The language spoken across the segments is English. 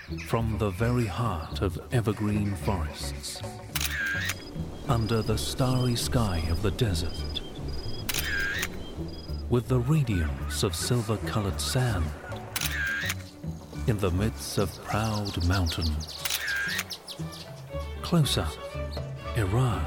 from the very heart of evergreen forests, under the starry sky of the desert, with the radiance of silver-colored sand, in the midst of proud mountains. Close up, Iran.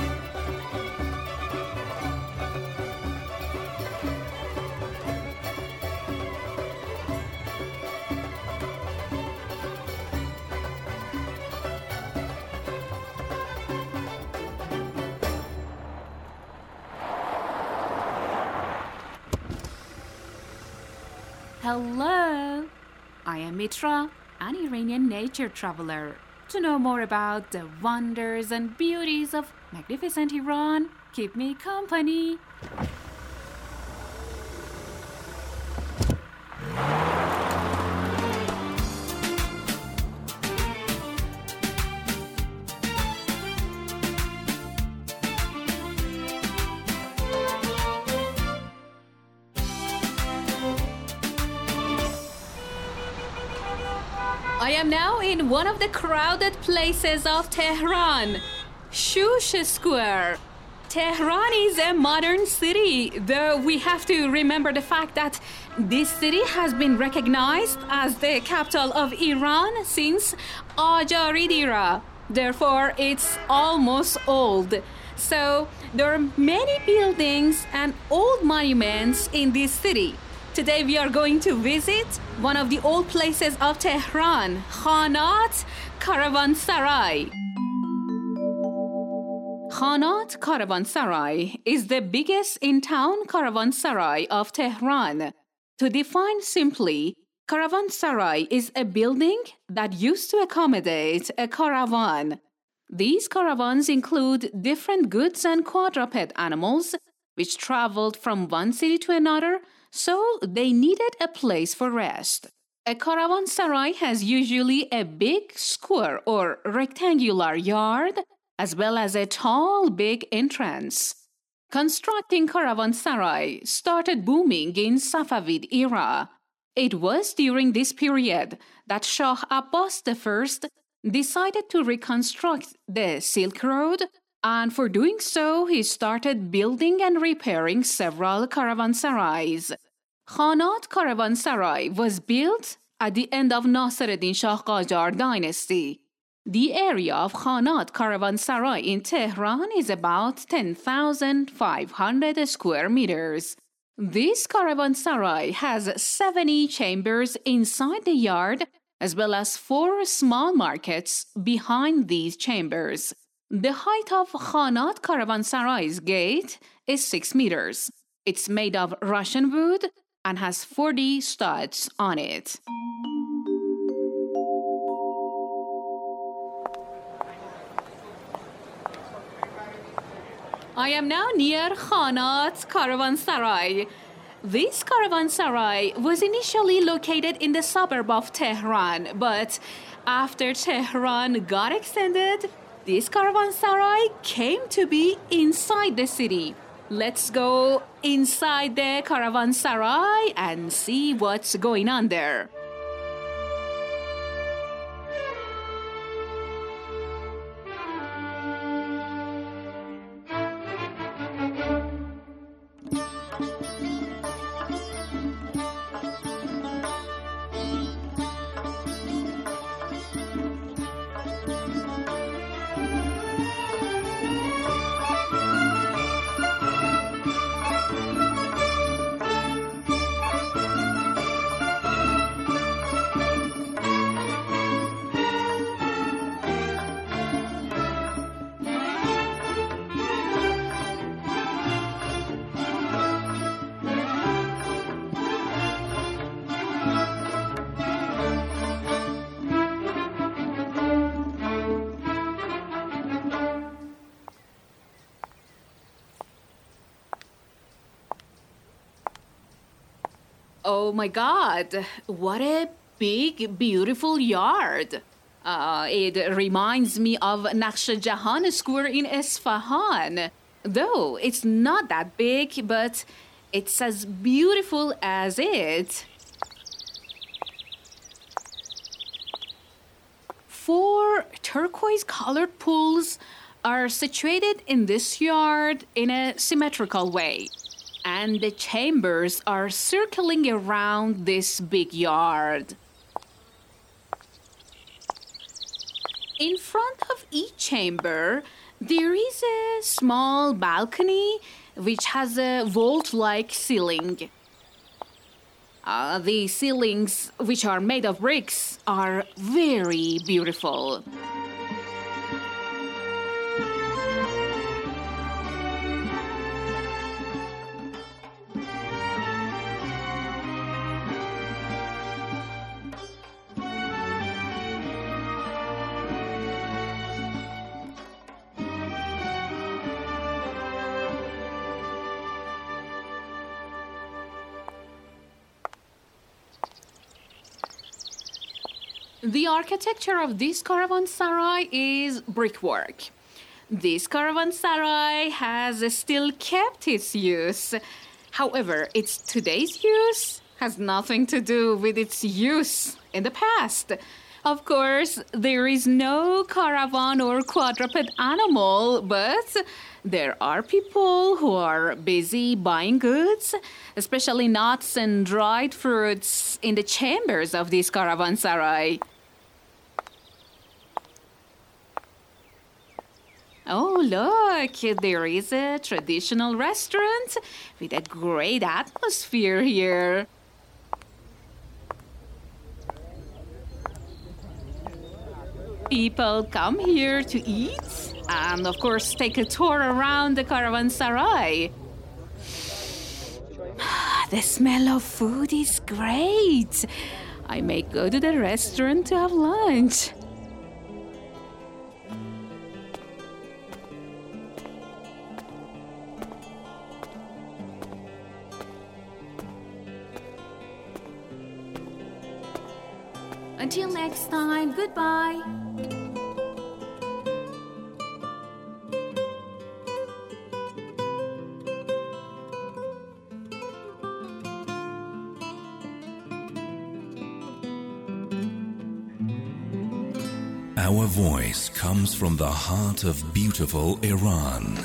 Hello, I am Mitra, an Iranian nature traveler. To know more about the wonders and beauties of magnificent Iran, keep me company. I am now in one of the crowded places of Tehran, Shush Square. Tehran is a modern city, though we have to remember the fact that this city has been recognized as the capital of Iran since Ajarid era. Therefore, it's almost old. So there are many buildings and old monuments in this city. Today we are going to visit one of the old places of Tehran, Khanat Caravanserai. Khanat Caravanserai is the biggest in-town caravanserai of Tehran. To define simply, caravanserai is a building that used to accommodate a caravan. These caravans include different goods and quadruped animals which traveled from one city to another, so they needed a place for rest. A caravanserai has usually a big square or rectangular yard, as well as a tall, big entrance. Constructing caravanserai started booming in Safavid era. It was during this period that Shah Abbas I decided to reconstruct the Silk Road, and for doing so, he started building and repairing several caravanserais. Khanat Caravanserai was built at the end of Nasiruddin Shah Qajar dynasty. The area of Khanat Caravanserai in Tehran is about 10,500 square meters. This caravanserai has 70 chambers inside the yard, as well as 4 small markets behind these chambers. The height of Khanat Caravanserai's gate is 6 meters. It's made of Russian wood and has 40 studs on it. I am now near Khanat Caravanserai. This caravanserai was initially located in the suburb of Tehran, but after Tehran got extended, this caravanserai came to be inside the city. Let's go inside the caravanserai and see what's going on there. Oh my God, what a big, beautiful yard. It reminds me of Nakhsh Jahan Square in Isfahan. Though it's not that big, but it's as beautiful as it. turquoise-colored pools are situated in this yard in a symmetrical way, and the chambers are circling around this big yard. In front of each chamber, there is a small balcony which has a vault-like ceiling. The ceilings, which are made of bricks, are very beautiful. The architecture of this caravanserai is brickwork. This caravanserai has still kept its use. However, its today's use has nothing to do with its use in the past. Of course, there is no caravan or quadruped animal, but there are people who are busy buying goods, especially nuts and dried fruits, in the chambers of this caravanserai. Oh, look, there is a traditional restaurant with a great atmosphere here. People come here to eat and, of course, take a tour around the caravanserai. The smell of food is great. I may go to the restaurant to have lunch. Until next time, goodbye. Our voice comes from the heart of beautiful Iran.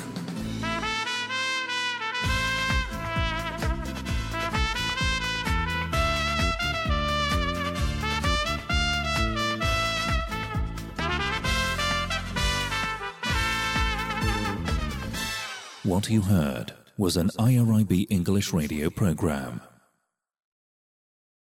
What you heard was an IRIB English radio program.